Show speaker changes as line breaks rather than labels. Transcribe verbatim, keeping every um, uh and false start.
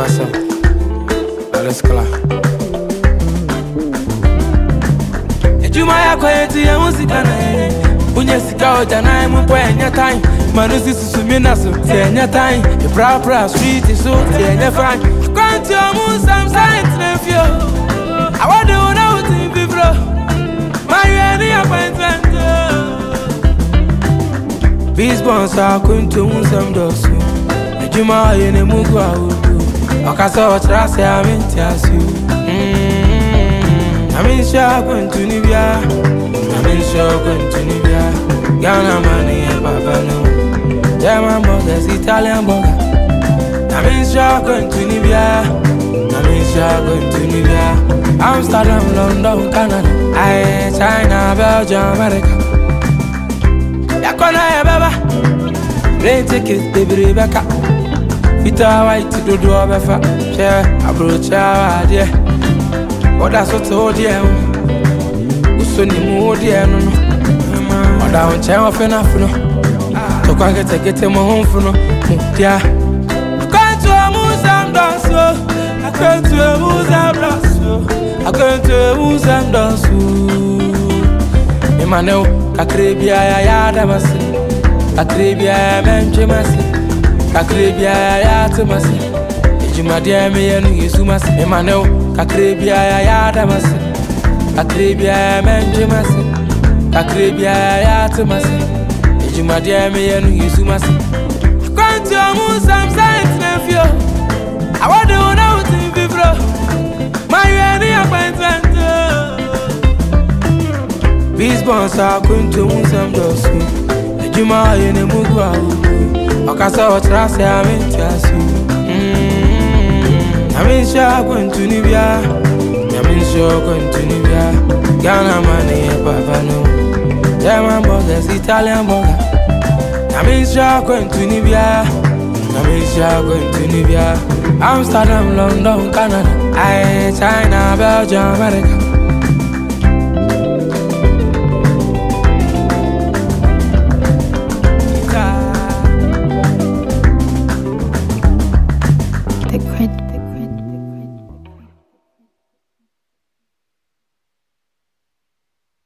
Awesome. Alles klar. Ejumaya kweti ya musika na ye. Unye sika oja na imu po enya time. Manusi susumina so enya time. The bra bra street is so enya fine. Kwanti omu some science nephew. I want to know what in bibro. My any appointment. These bonds are going to some dosu. Ejuma ye ne mugwa udu. Okaso trase amintiasu. I'm in shock when to Nibia. I'm in shock when to Nibia. Ghana money and Papa no. German burgers, Italian burger. I'm in shock when to Nibia. I'm in shock when to Nibia. Amsterdam, London, Canada. I China, Belgium, America. Yakona ya baba. Plane tickets, baby Rebecca. Vita white to do a befa. Share, I brought ya, dear. What that's what told you. Usoni mu dear no no. What I want change of enough no. To go get take it mo home for no. Dear. Can't you move some dance so? I can't you move some dance so. I can't you move some dance so. Emmanuel, Kakribia ya da masi. Kakribia menje masi. Kakribia ya te masi. Ejuma dia me yenu Yesu masi. Emmanuel, Kakribia ya da masi. Kakribia menje masi. Kakribia ya te masi. Ejuma dia me yenu Yesu masi. Kwanti omu some science nephew. I want to know what in bibro. My any appointment. These bonds are going to some dosu. Ejuma ye ne mugwa udu. Okaso trase amintiasu. I'm in shock when to Nibia. I'm in shock when to Nibia. Ghana money and Papa no. German burgers, Italian burger. I'm in shock when to Nibia. I'm in shock when to Nibia. Amsterdam, London, Canada. I China, Belgium, America.